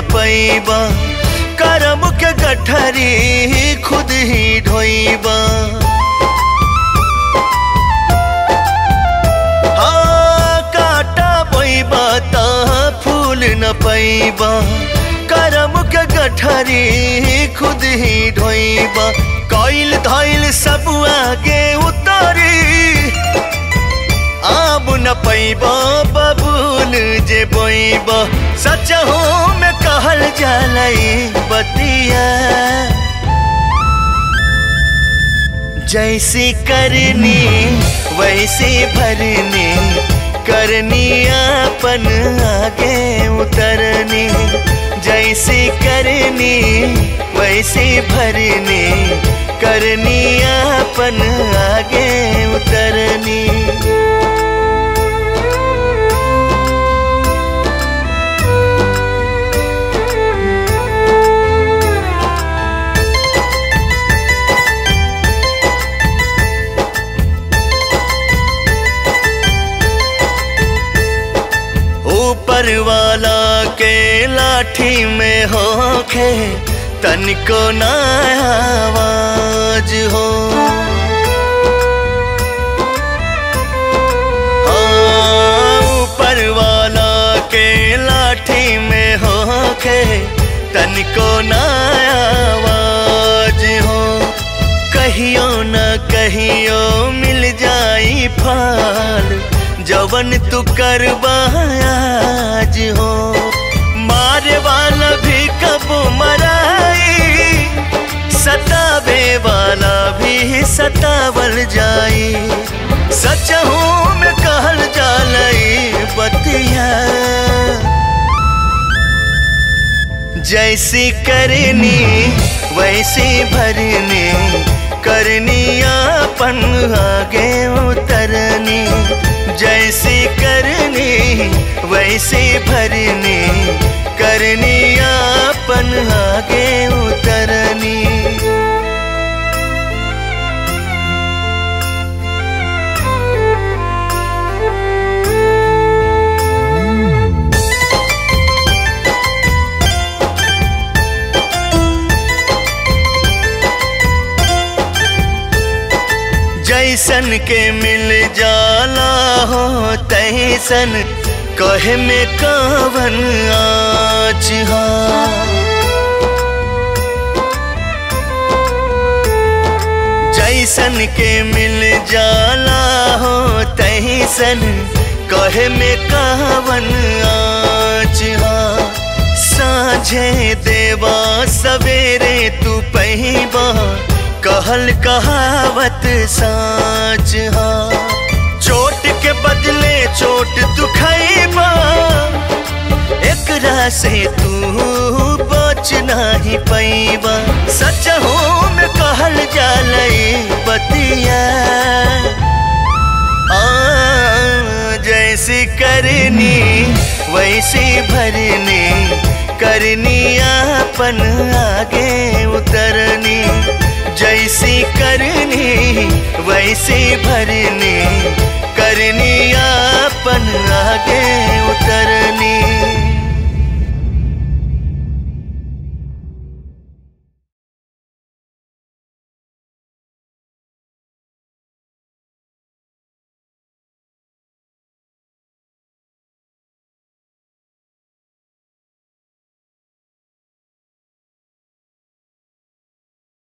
पैबा, करम के गठरी खुद ही ढोइबा। हाँ काटा बोइबा ता फूल न पैबा, करम के गठरी खुद ही ढोइबा। कइल धइल सब आगे उतारी, आब न पैबा बबूल जे बोइबा। सचहू में कहल जालई बतिया, जैसी करनी वैसी भरनी, करनी अपन आगे उतरनी। जैसी करनी वैसी भरनी, करनी अपन आगे उतरनी। ऊपर वाला के लाठी में होखे तनिको ना आवाज हो। हाँ ऊपर वाला के लाठी में होखे तनिको ना आवाज हो। कहियो न कहियो मिल जाई फाल, जवन तू करबा आज हो। मारे वाला भी कब मराई, सतावे वाला भी सतावल जाई। सचहू में कहल जालई बतिया, जैसी करनी वैसी भरनी, करनी अपन आगे उतरनी। जैसी करनी वैसी भरनी, करनी अपन आगे उतरनी। जैसन के मिल जाला हो तैसन, कहे में कवन आँच हा। जैसन के मिल जाला हो तैसन, कहे में कवन आँच हा। साँझे देवा सवेरे तू पहिबा, कहल कहावत साँच हा। चोट के बदले चोट तू खइबा, एकरा से तू बच नहीं पैबा। सचहू में कहल जालई बतिया, जैसी करनी वैसी भरनी, करनी अपन आगे उतरनी। जैसी करनी वैसी भरनी, करनी अपन आगे उतरनी।